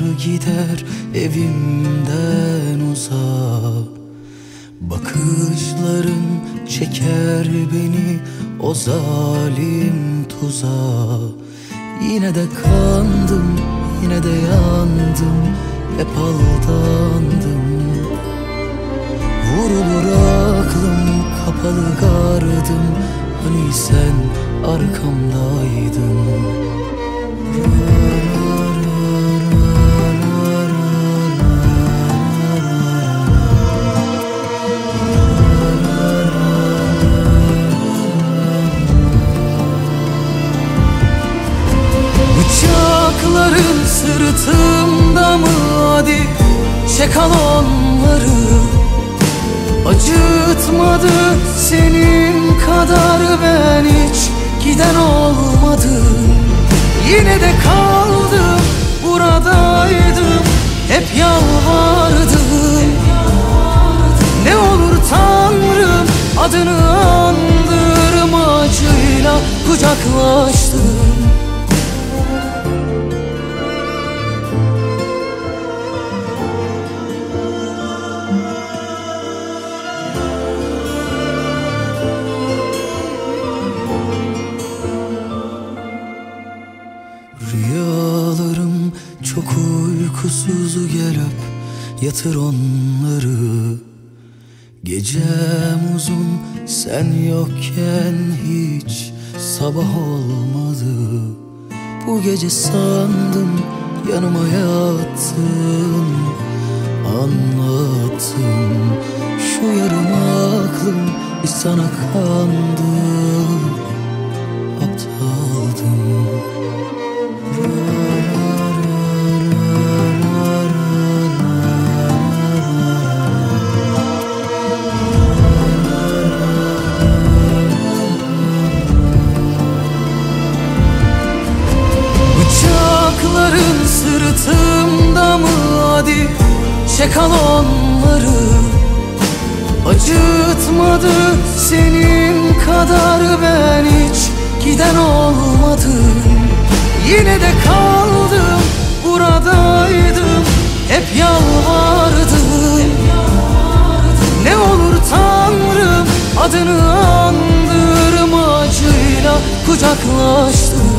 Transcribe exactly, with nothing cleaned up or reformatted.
gider evimden uzağa. Bakışların çeker beni o zalim tuzağa. Yine de kandım, yine de yandım, hep aldandım. Vurulur aklım, kapalı gardım, hani sen arkamdaydın. Bıçakların sırtımda mı, hadi çek al onları. Acıtmadı senin kadar ben hiç giden olmadım. Yine de kaldım, buradaydım, hep yalvardım. Ne olur Tanrım adını andırma, acıyla kucaklaştım. Rüyalarım çok uykusuz, gel öp yatır onları. Gecem uzun sen yokken hiç sabah olmadı. Bu gece sandım yanıma yattın, anlattım. Şu yarım aklım bir sana kandı, aptaldım. Bıçakların sırtımda mı, hadi çek al onları. Acıtmadı senin kadar ben hiç giden olmadım. Yine de kaldım, buradaydım, hep yalvardım. Ne olur Tanrım adını andırma, acıyla kucaklaştım.